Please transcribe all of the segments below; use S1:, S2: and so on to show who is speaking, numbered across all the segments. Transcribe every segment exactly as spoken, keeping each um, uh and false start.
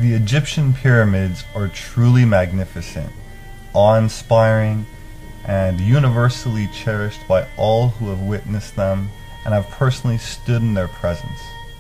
S1: The Egyptian pyramids are truly magnificent, awe-inspiring, and universally cherished by all who have witnessed them and have personally stood in their presence.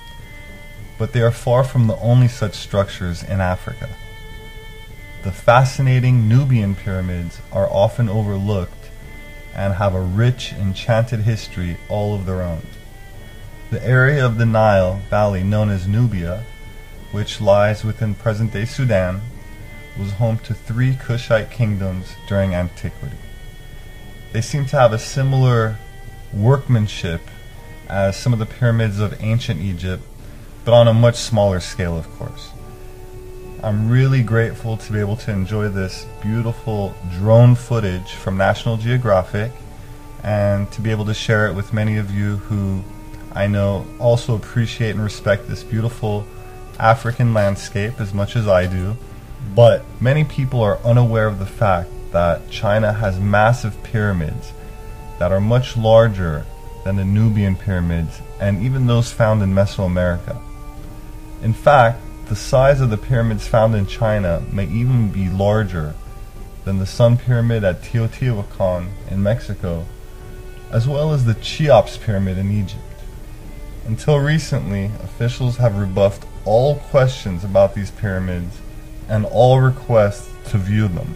S1: But they are far from the only such structures in Africa. The fascinating Nubian pyramids are often overlooked and have a rich, enchanted history all of their own. The area of the Nile Valley known as Nubia, which lies within present-day Sudan, was home to three Kushite kingdoms during antiquity. They seem to have a similar workmanship as some of the pyramids of ancient Egypt, but on a much smaller scale, of course. I'm really grateful to be able to enjoy this beautiful drone footage from National Geographic and to be able to share it with many of you who I know also appreciate and respect this beautiful African landscape as much as I do. But many people are unaware of the fact that China has massive pyramids that are much larger than the Nubian pyramids and even those found in Mesoamerica. In fact, the size of the pyramids found in China may even be larger than the Sun Pyramid at Teotihuacan in Mexico, as well as the Cheops Pyramid in Egypt. Until recently, officials have rebuffed all questions about these pyramids and all requests to view them.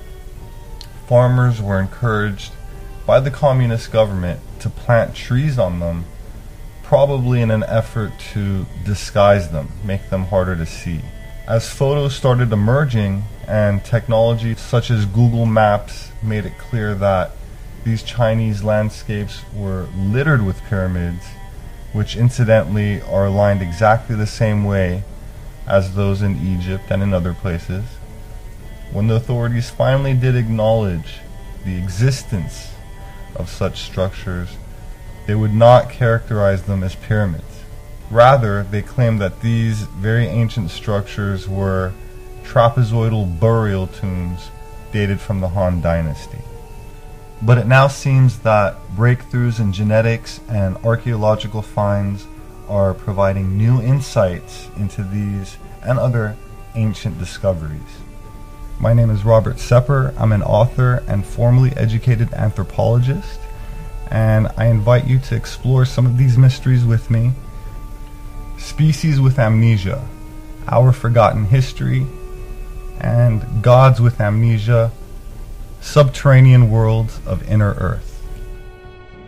S1: Farmers were encouraged by the communist government to plant trees on them, probably in an effort to disguise them, make them harder to see. As photos started emerging and technology such as Google Maps made it clear that these Chinese landscapes were littered with pyramids, which incidentally are aligned exactly the same way as those in Egypt and in other places. When the authorities finally did acknowledge the existence of such structures, they would not characterize them as pyramids. Rather, they claimed that these very ancient structures were trapezoidal burial tombs dated from the Han Dynasty. But it now seems that breakthroughs in genetics and archaeological finds are providing new insights into these and other ancient discoveries. My name is Robert Sepper. I'm an author and formally educated anthropologist, and I invite you to explore some of these mysteries with me. Species with Amnesia, Our Forgotten History, and Gods with Amnesia, Subterranean Worlds of Inner Earth.